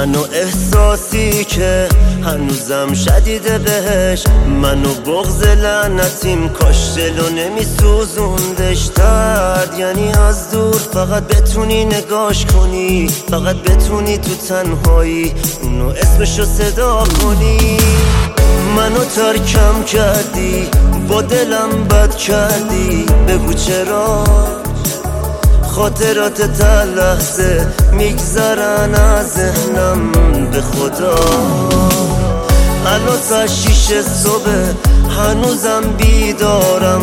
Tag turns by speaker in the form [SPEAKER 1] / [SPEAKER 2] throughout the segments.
[SPEAKER 1] منو احساسی که هنوزم شدیده بهش، منو بغض لعنتیم کاش دلو نمی سوزوندش. درد یعنی از دور فقط بتونی نگاش کنی، فقط بتونی تو تنهایی اونو اسمشو صدا کنی. منو ترکم کردی، با دلم بد کردی، بگو چرا خاطرات تا لحظه میگذرن از ذهنم. به خدا الان ساعت 6 صبح هنوزم بیدارم.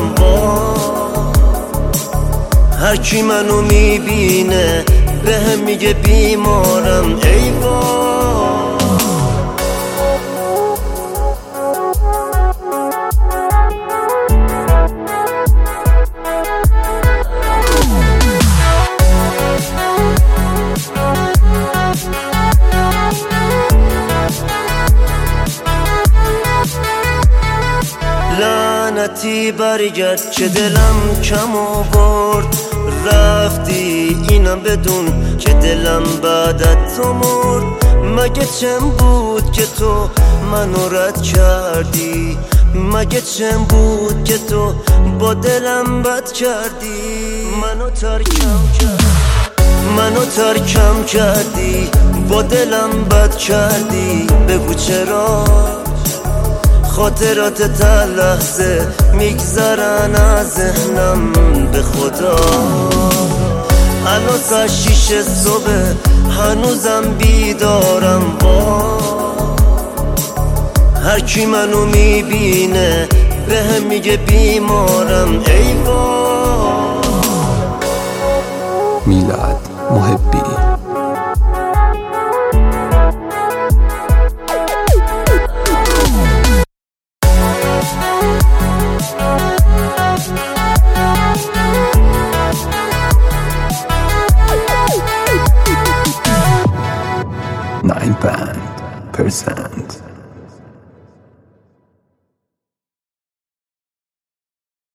[SPEAKER 1] هر کی منو میبینه بهم میگه بیمارم. ای وای لعنتی برگرد که دلم کم آورد، رفتی اینم بدون که دلم بعدت تو مرد. مگه چم بود که تو منو رد کردی، مگه چم بود که تو با دلم بد کردی. منو ترکم کردی، با دلم بد کردی، بگو چرا خاطرات تا لحظه میگذرن از ذهنم. به خدا الان ساعت 6 صبح هنوزم بیدارم. هر کی منو میبینه بهم میگه بیمارم. ای وای
[SPEAKER 2] میلاد محبی. Nine Band present